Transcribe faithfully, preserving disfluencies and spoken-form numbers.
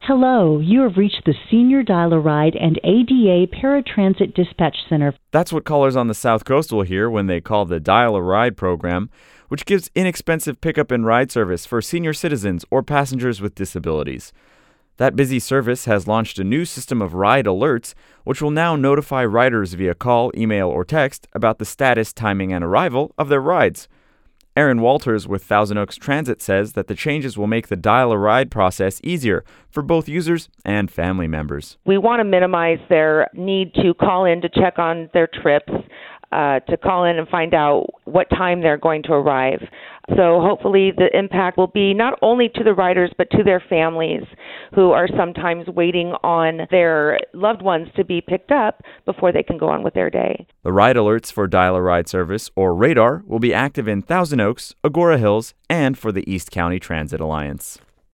Hello, you have reached the Senior Dial-A-Ride and A D A Paratransit Dispatch Center. That's what callers on the South Coast will hear when they call the Dial-A-Ride program, which gives inexpensive pickup and ride service for senior citizens or passengers with disabilities. That busy service has launched a new system of ride alerts, which will now notify riders via call, email, or text about the status, timing, and arrival of their rides. Aaron Walters with Thousand Oaks Transit says that the changes will make the Dial-A-Ride process easier for both users and family members. We want to minimize their need to call in to check on their trips, uh, to call in and find out what time they're going to arrive. So hopefully the impact will be not only to the riders but to their families who are sometimes waiting on their loved ones to be picked up before they can go on with their day. The ride alerts for Dial-A-Ride service, or radar, will be active in Thousand Oaks, Agora Hills, and for the East County Transit Alliance.